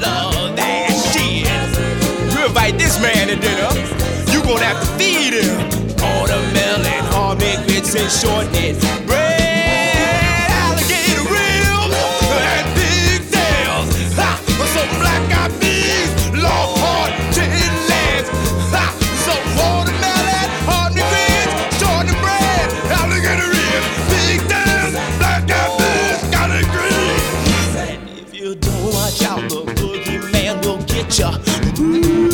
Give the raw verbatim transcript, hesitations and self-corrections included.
love that shit. You invite this man to dinner, you gonna have to feed him watermelon, hard baked grits and shortbread bread, alligator ribs, and pigtails. Ha! Some black-eyed peas, long hard chicken legs. Ha! Some watermelon, hard baked grits, shortbread, alligator ribs, pigtails, black-eyed peas, collard greens. And if you don't watch out, the boogeyman will get ya. Ooh.